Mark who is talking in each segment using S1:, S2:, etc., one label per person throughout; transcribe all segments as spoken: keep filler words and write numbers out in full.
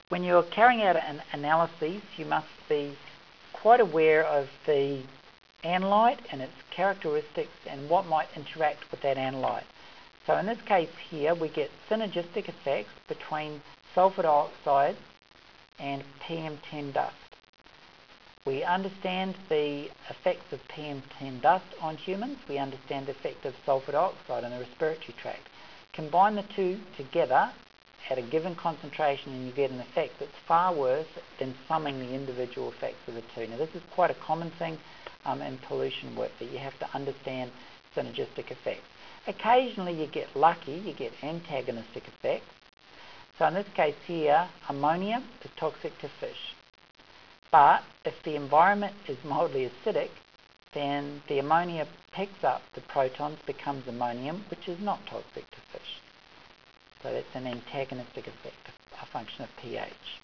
S1: when you're carrying out an analysis, you must be quite aware of the analyte and its characteristics and what might interact with that analyte. So in this case here, we get synergistic effects between sulfur dioxide and P M ten dust. We understand the effects of P M ten dust on humans. We understand the effect of sulfur dioxide in the respiratory tract. Combine the two together at a given concentration and you get an effect that's far worse than summing the individual effects of the two. Now this is quite a common thing um, in pollution work, that you have to understand synergistic effects. Occasionally you get lucky, you get antagonistic effects. So in this case here, ammonia is toxic to fish. But if the environment is mildly acidic, then the ammonia picks up the protons, becomes ammonium, which is not toxic to fish. So that's an antagonistic effect, a function of pH.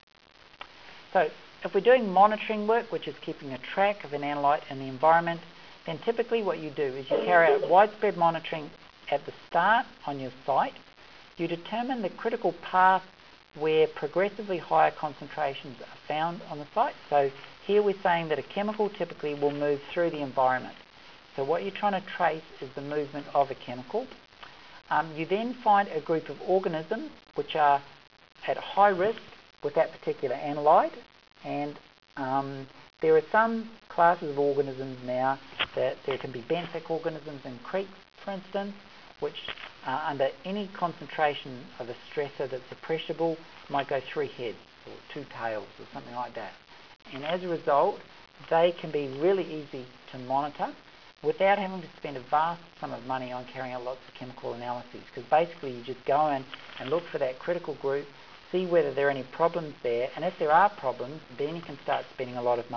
S1: So if we're doing monitoring work, which is keeping a track of an analyte in the environment, then typically what you do is you carry out widespread monitoring at the start on your site. You determine the critical path where progressively higher concentrations are found on the site. So here we're saying that a chemical typically will move through the environment. So what you're trying to trace is the movement of a chemical. Um, you then find a group of organisms which are at high risk with that particular analyte, and um, there are some classes of organisms now that there can be benthic organisms in creeks, for instance, which uh, under any concentration of a stressor that's appreciable might go three heads or two tails or something like that. And as a result, they can be really easy to monitor without having to spend a vast sum of money on carrying out lots of chemical analyses, because basically you just go in and look for that critical group, see whether there are any problems there, and if there are problems, then you can start spending a lot of money